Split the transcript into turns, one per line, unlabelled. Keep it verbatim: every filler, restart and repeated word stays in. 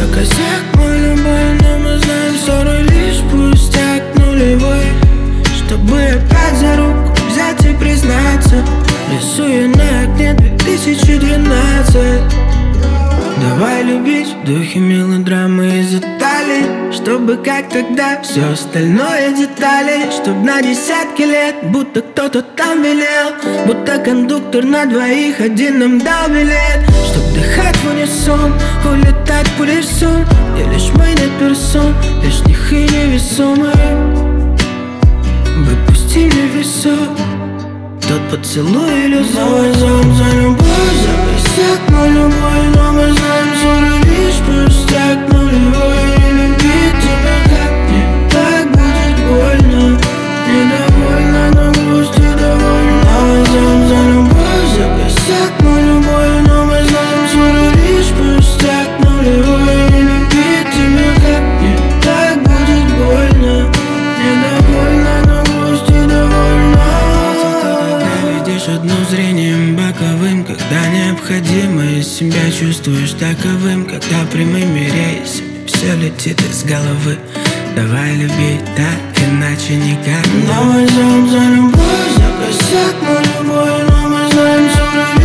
за косяк мой любой, но мы знаем, ссоры лишь пустяк нулевой. Чтобы опять за руку взять и признаться, рисую на окне две тысячи двенадцать. Давай любить в духе мелодрамы из Италии, чтобы как тогда все остальное детали. Чтоб на десятки лет будто кто-то там велел, будто кондуктор на двоих один нам дал билет. Чтоб дыхать в унисон, улетать пулей в сон, где лишь мы не персон, лишних и невесомых. Выпусти мне весок, тот поцелуй иллюзор. Зон за любовь, за косяк мой любой, но мы знаем, ссоры лишь пустяк нулевой. И любить тебя как мне так будет больно, недовольна, но грусть и довольна. Зон за любовь, за косяк мой любой, но мы знаем, ссоры лишь пустяк нулевой. И любить тебя как мне так будет больно, недовольна, но грусть и довольна. Видишь одно зрением боковым, когда необходимо, и себя чувствуешь таковым, когда прямыми рейсами все летит из головы. Давай любить так, иначе никак. Давай за любовь, за косяк мой любой, но мы знаем, ссоры